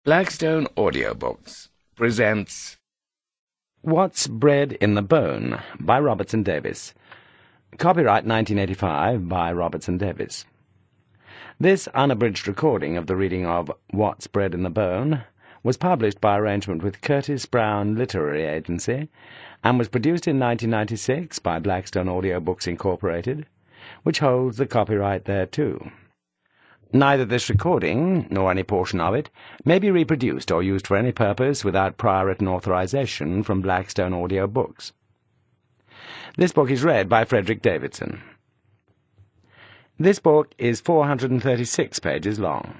Blackstone Audiobooks presents What's Bred in the Bone by Robertson Davies. Copyright 1985 by Robertson Davies. This unabridged recording of the reading of What's Bred in the Bone was published by arrangement with Curtis Brown Literary Agency and was produced in 1996 by Blackstone Audiobooks Incorporated, which holds the copyright thereto. Neither this recording, nor any portion of it, may be reproduced or used for any purpose without prior written authorization from Blackstone Audiobooks. This book is read by Frederick Davidson. This book is 436 pages long.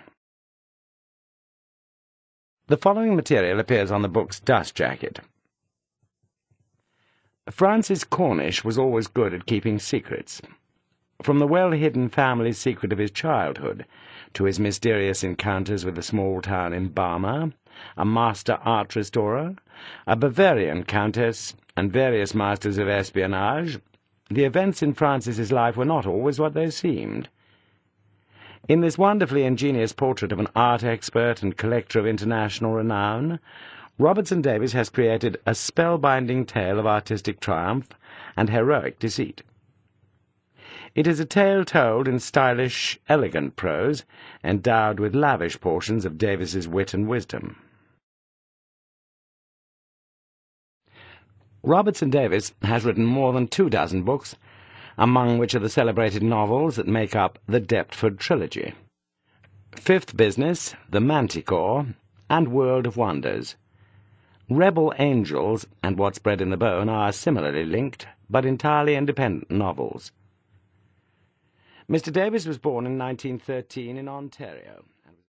The following material appears on the book's dust jacket. Francis Cornish was always good at keeping secrets. From the well-hidden family secret of his childhood to his mysterious encounters with a small town in Barma, a master art restorer, a Bavarian countess, and various masters of espionage, the events in Francis's life were not always what they seemed. In this wonderfully ingenious portrait of an art expert and collector of international renown, Robertson Davies has created a spellbinding tale of artistic triumph and heroic deceit. It is a tale told in stylish, elegant prose, endowed with lavish portions of Davies's wit and wisdom. Robertson Davies has written more than 24 books, among which are the celebrated novels that make up the Deptford Trilogy, Fifth Business, The Manticore, and World of Wonders. Rebel Angels and What's Bred in the Bone are similarly linked, but entirely independent novels. Mr. Davies was born in 1913 in Ontario.